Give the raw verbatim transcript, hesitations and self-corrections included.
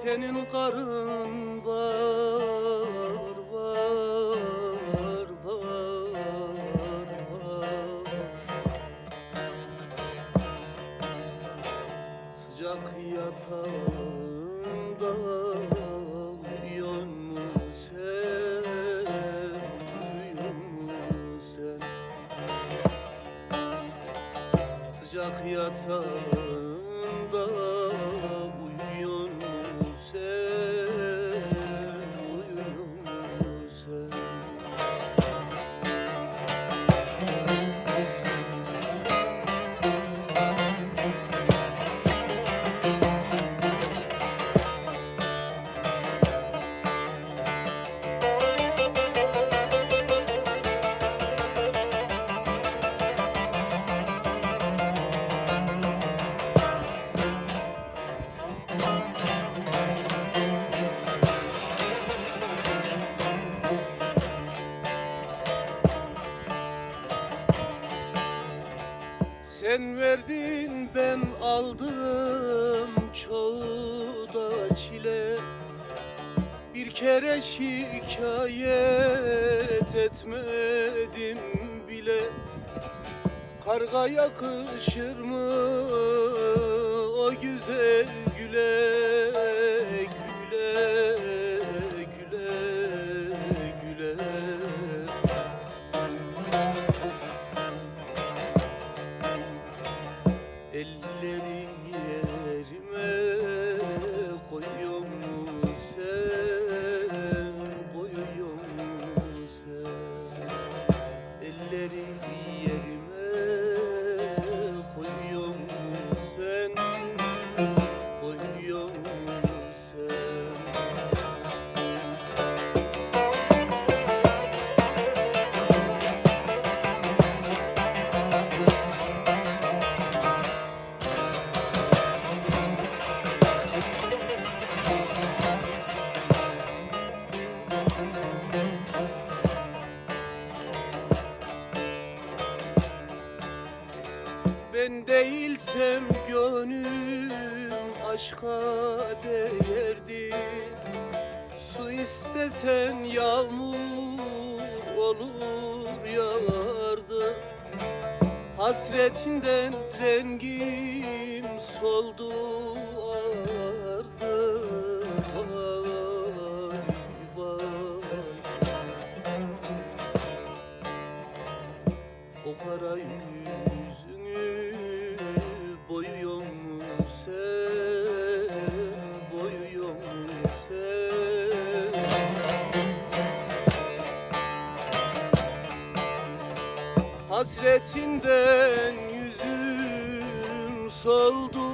senin karın var, var, var, var. Sıcak yatağında uyuyor mu sen, uyuyor mu sen? Sıcak yatağında uyuyor mu sen, uyuyor mu sen? Sen verdin ben aldım çoğu da çile. Bir kere şikayet etmedim bile. Karga yakışır mı o güzel güle, güle, güle, güle. Elleri yerime koyuyor mu sen, koyuyor mu sen? Elleri yerime koyuyor mu sen, koyuyor mu sen? Ben değilsem gönlüm aşka değerdi. Su istesen yağmur olur yağardı. Hasretinden rengim soldu ardı. Vay vay. O kara yüzünü boyuyor mu sen, boyuyor mu sen? Hasretinden yüzüm soldu